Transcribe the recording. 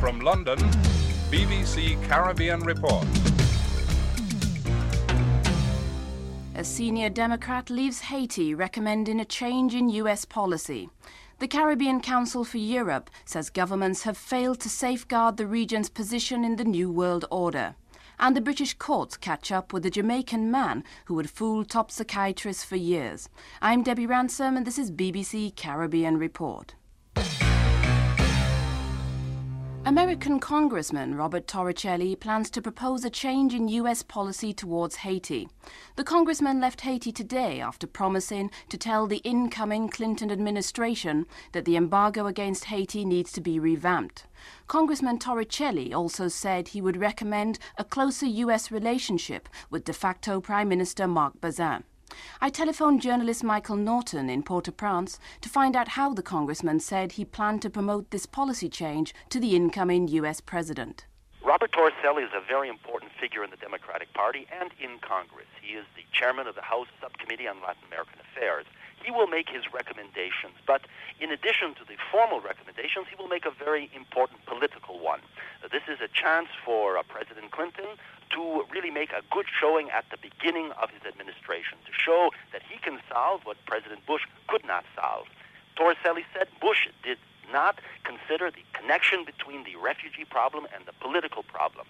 From London, BBC Caribbean Report. A senior Democrat leaves Haiti recommending a change in US policy. The Caribbean Council for Europe says governments have failed to safeguard the region's position in the New World Order. And the British courts catch up with a Jamaican man who had fooled top psychiatrists for years. I'm Debbie Ransom and this is BBC Caribbean Report. American Congressman Robert Torricelli plans to propose a change in US policy towards Haiti. The congressman left Haiti today after promising to tell the incoming Clinton administration that the embargo against Haiti needs to be revamped. Congressman Torricelli also said he would recommend a closer US relationship with de facto Prime Minister Marc Bazin. I telephoned journalist Michael Norton in Port-au-Prince to find out how the congressman said he planned to promote this policy change to the incoming US president. Robert Torricelli is a very important figure in the Democratic Party and in Congress. He is the chairman of the House Subcommittee on Latin American Affairs. He will make his recommendations, but in addition to the formal recommendations, he will make a very important political one. This is a chance for President Clinton to really make a good showing at the beginning of his administration, to show that he can solve what President Bush could not solve. Torricelli said Bush did not consider the connection between the refugee problem and the political problem.